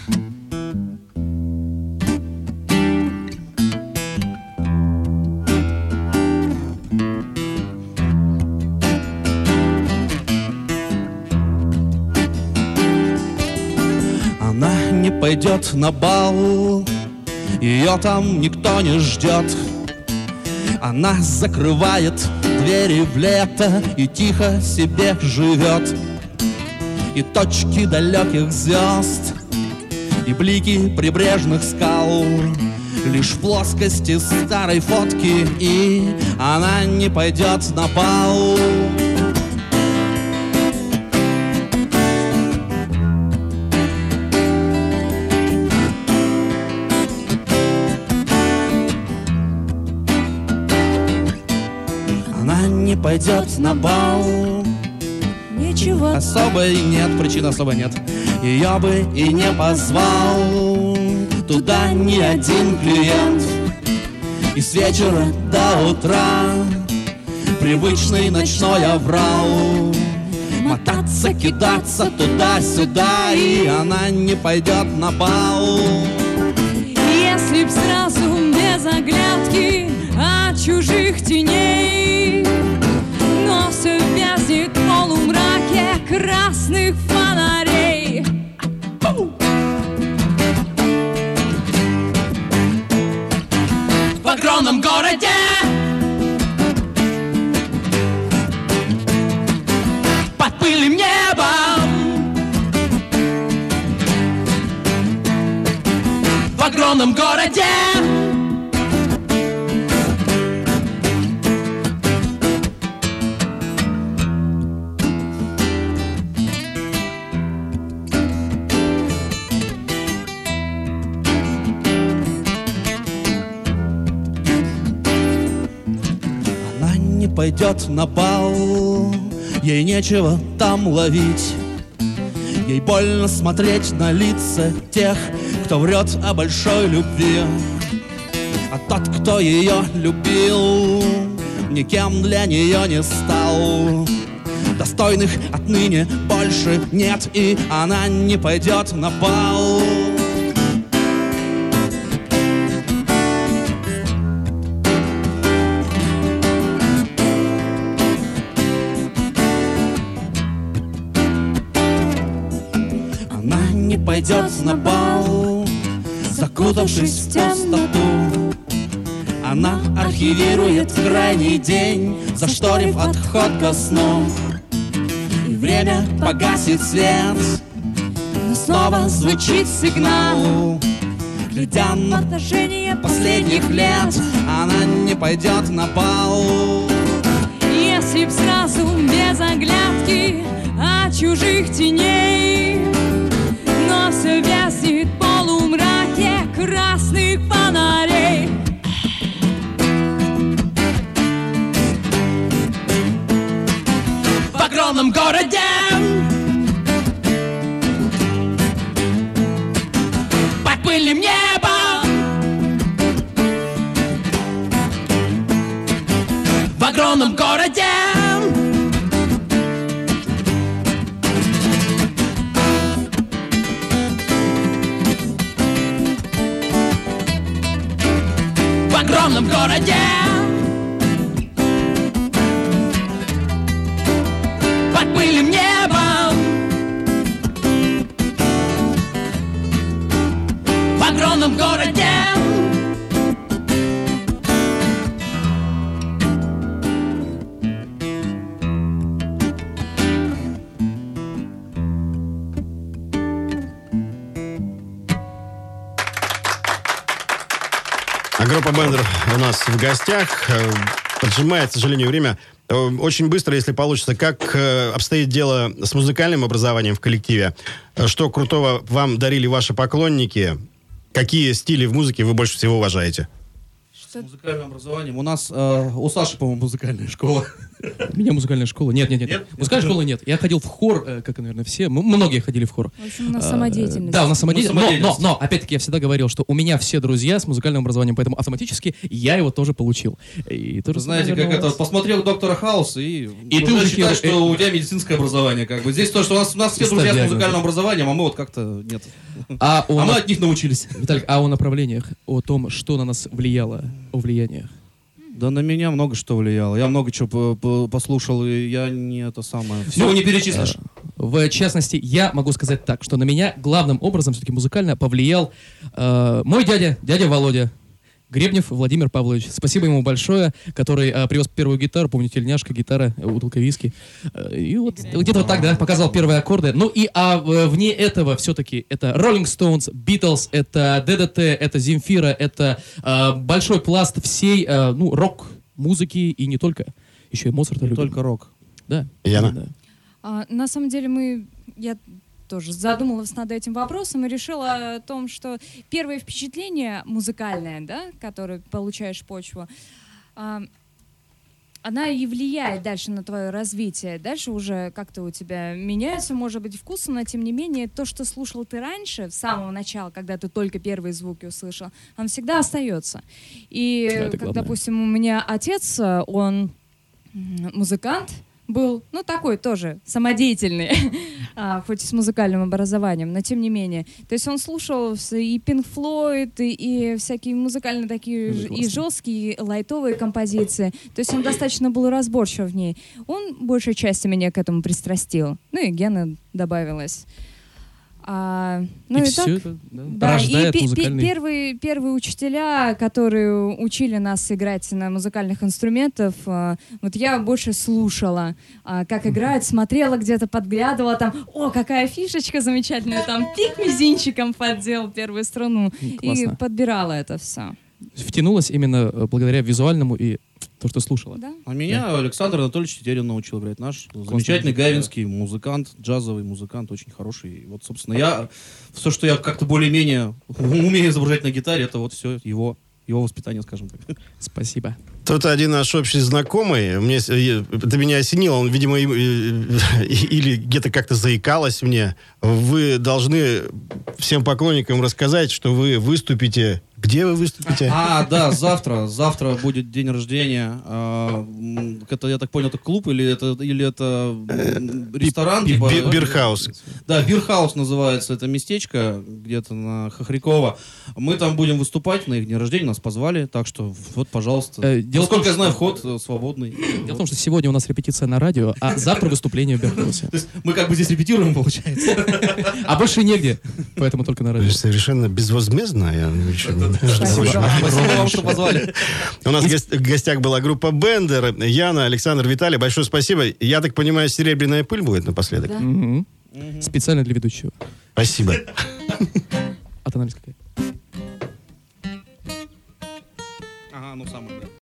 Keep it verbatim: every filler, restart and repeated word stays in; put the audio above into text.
Она не пойдет на бал, ее там никто не ждет. Она закрывает двери в лето и тихо себе живет. И точки далеких звезд, и блики прибрежных скал лишь в плоскости старой фотки, и она не пойдет на бал. Она не пойдет на бал. Ничего особой нет, причин особой нет. Ее бы и не позвал туда ни один клиент. И с вечера до утра привычный ночной аврал. Мотаться, кидаться туда-сюда, и она не пойдет на бал. Если б сразу без оглядки от чужих теней, но все вязнет в полумраке красных фонарей. В огромном городе под пыльным небом, в огромном городе пойдет на бал, ей нечего там ловить. Ей больно смотреть на лица тех, кто врет о большой любви. А тот, кто ее любил, никем для нее не стал. Достойных отныне больше нет, и она не пойдет на бал. Пойдет на бал, закутавшись в пустоту. Она архивирует крайний день, зашторив отход ко сну. И время погасит свет, но снова звучит сигнал. Глядя на отражение последних лет, она не пойдет на бал. Если б сразу без оглядки от чужих теней, но все вязнет в полумраке красных фонарей. В огромном городе под пыльным небом, в огромном городе в огромном городе под пыльным небом, в огромном городе. А группа Бендер у нас в гостях. Поджимает, к сожалению, время. Очень быстро, если получится. Как обстоит дело с музыкальным образованием в коллективе? Что крутого вам дарили ваши поклонники? Какие стили в музыке вы больше всего уважаете? С музыкальным образованием. У нас, э, у Саши, по-моему, музыкальная школа. У меня музыкальная школа. Нет, нет, нет. Нет? Музыкальной школы нет. Я ходил в хор, э, как, наверное, все. М- Многие ходили в хор. В общем, у нас А, самодеятельность. Да, у нас самодеятельность. Ну, Но, но, самодеятельность. но, опять-таки, я всегда говорил, что у меня все друзья с музыкальным образованием, поэтому автоматически я его тоже получил. И то же Вы знаете, самое, как наверное, это, у вас. посмотрел доктора Хауса и, И ты уже уже считаешь, хер- что у тебя медицинское образование. Как бы. Здесь то, что у нас, у нас все Ставь друзья с диагнозы. музыкальным образованием, а мы вот как-то нет. А, о А мы на- от них научились. Виталик, а о направлениях, о том, что на нас влияло, о влияниях. Да на меня много что влияло. Я много чего по- по- послушал, и я не это самое. Всего Ну, не перечислишь. В частности, я могу сказать так, что на меня главным образом все-таки музыкально повлиял э, мой дядя, дядя Володя. Гребнев Владимир Павлович. Спасибо ему большое, который э, привез первую гитару, помню, тельняшка, гитара, э, бутылка виски. Э, и вот где-то вот так, да, показал первые аккорды. Ну и а в- вне этого все-таки это Rolling Stones, Beatles, это ДДТ, это Земфира, это э, большой пласт всей, э, ну, рок-музыки и не только. Еще и Моцарта Не любим. только рок. Да. Яна? Да. А, на самом деле мы, я тоже задумалась над этим вопросом и решила о том, что первое впечатление музыкальное, да, которое получаешь почву, а, она и влияет дальше на твое развитие. Дальше уже как-то у тебя меняется, может быть, вкусы, но тем не менее то, что слушал ты раньше, с самого начала, когда ты только первые звуки услышал, он всегда остается. И, Да, это как, главное. допустим, у меня отец, э, он м, музыкант, был, ну, такой тоже самодеятельный, а, хоть и с музыкальным образованием, но тем не менее. То есть он слушал с- и Pink Floyd, и, и всякие музыкально такие ж- и Классно. жесткие, и лайтовые композиции. То есть он достаточно был разборчив в ней. Он большей части меня к этому пристрастил. Ну и Гена добавилась. А, ну и и, все так, это да, да, рождает и пе- пе- музыкальный... первые, первые учителя, которые учили нас играть на музыкальных инструментах, э, вот я больше слушала, а, как играют, смотрела где-то, подглядывала, там, о, какая фишечка замечательная, там, пик мизинчиком поддел первую струну, и Классно. подбирала это все. Втянулась именно э, благодаря визуальному и то, что слушала. Да? А меня Александр Анатольевич Тетерин научил играть. Наш замечательный музыка, гавинский музыкант, джазовый музыкант, очень хороший. И вот, собственно, я все, что я как-то более-менее умею изображать на гитаре, это вот все его, его воспитание, скажем так. Спасибо. Тут один наш общий знакомый, мне, с- э, это меня осенило, он, видимо, и- э, или где-то как-то заикалось мне. Вы должны всем поклонникам рассказать, что вы выступите. Где вы выступите? А, да, завтра. Завтра будет день рождения. А, м, это, я так понял, это клуб или это, или это м, ресторан? Би- типа, би- Бирхаус. Да, Бирхаус называется это местечко, где-то на Хохрякова. Мы там будем выступать на их день рождения, нас позвали, так что вот, пожалуйста. Э, дело в том, Насколько я что- знаю, вход э, свободный. Дело в том, что сегодня у нас репетиция на радио, а завтра выступление в Бергхаусе. То есть мы как бы здесь репетируем, получается. А больше негде, поэтому только на радио. Совершенно безвозмездно. Я ничего не- Спасибо. Спасибо вам, что позвали. У нас в гос- в гостях была группа Бендер, Яна, Александр, Виталий. Большое спасибо. Я так понимаю, серебряная пыль будет напоследок? Да. Мгм. Специально для ведущего. Спасибо. А тональность какая? Ага, ну самое, да.